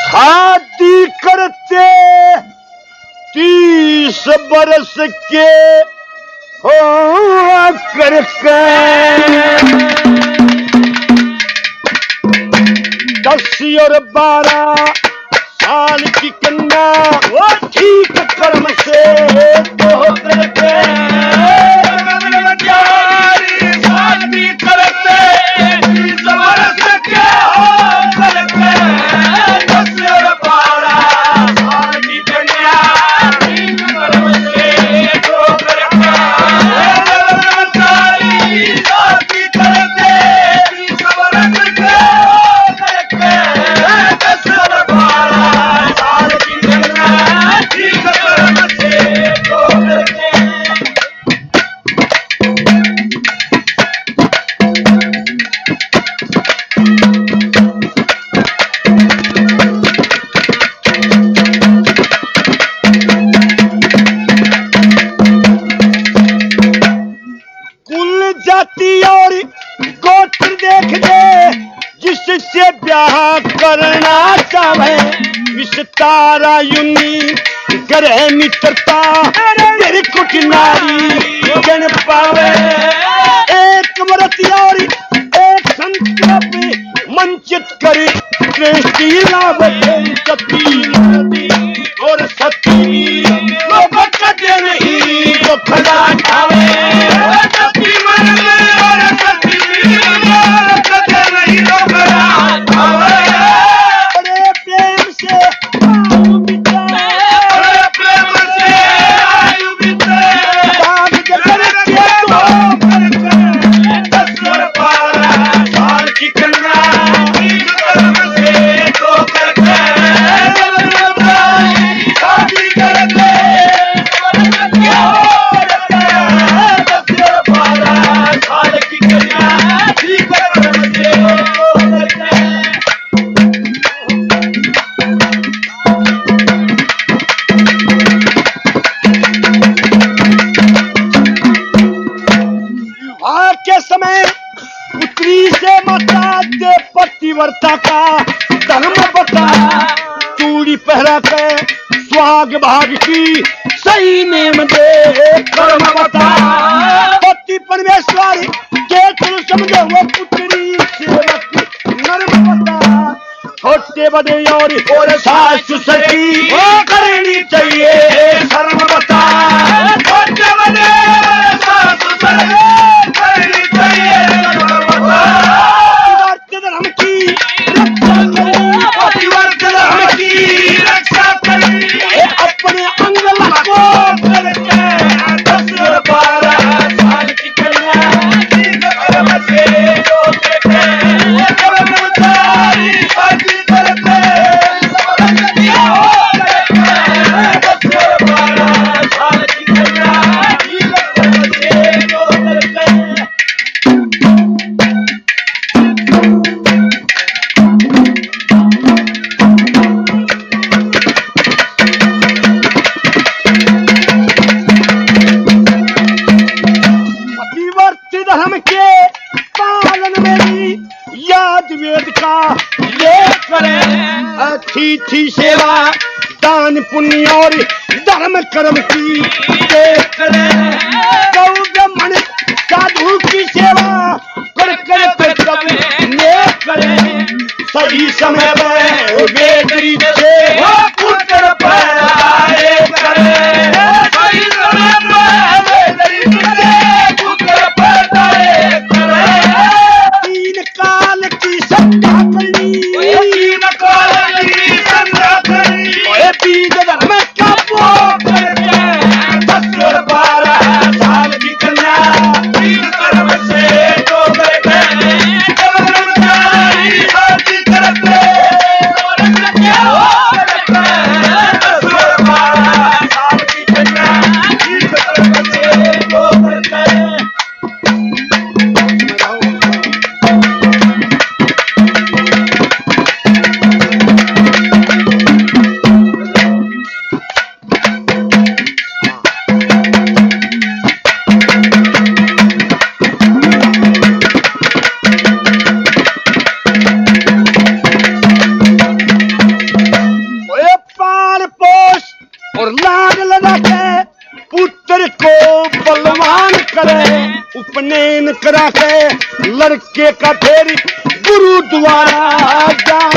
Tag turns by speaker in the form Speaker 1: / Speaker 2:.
Speaker 1: शादी करते 30 बरस के हो करके 10 और 12 साल की कन्या वो ठीक कर्म से तो करके शादी करते 30 बरस के हो करके 10 और 12 साल की कन्या ठीक कर्म से तो करके शादी करते 30 बरस के हो करके 10 और 12 साल की कन्या ठीक कर्म से तो करके कुल जाति और गोत्र देख ले जिससे ब्याह करना चाहे विस्तारा युनि ग्रह मित्रता तेरी कुछ नारी जन पावे एक व्रत और एक संकल्प मंचित करे दृष्टि लाभ सती नदी और सती लोग कटे नहीं तो खड़ा खावे सती मन और सती लोग कटे नहीं तो खड़ा खावे बड़े प्रेम से आयु बिता बड़े प्रेम से आयु बिता बाग जगर के तो करके 10 और 12 साल की कन्या ठीक कर्म से तो करके शादी करके 10 और 12 साल की कन्या ठीक कर्म से तो करके विवाह के समय पुत्री से माता दे पतिव्रता का धर्म बता चूड़ी पहरा के सुहाग भाग की सही नेम दे कर्म बता पति परमेश्वर के तुम समझो वो पुत्री सेवक नर्म बता छोटे बड़े और सास सखी वो करनी चाहिए शर्म बता छोटे बड़े सास सखी करनी चाहिए शर्म बता धर्म की रक्षा करी पतिव्रत धर्म की रक्षा करी अपने अंग को करके 10 और 12 साल की कन्या ठीक कर्म से तो करके शादी करके 10 और 12 साल की कन्या ठीक कर्म से तो करके पतिव्रत धर्म के पालन मेरी याद वेद का ये करे अतिथि सेवा दान पुण्य और धर्म कर्म की ये करे गौ ब्राह्मण साधु की सेवा कर कर्तव्य ने करे सही समय में वेद से पुत्र पैदा करे सही समय में वेद से पुत्र पैदा करे तीन काल की संध्या करनी तीन काल की संध्या करनी बीज धर्म का भोग करके 10 और 12 साल की कन्या तीन कर्म से तो करके शादी करके उपनयन करा के लड़के का फिर गुरुद्वारा जा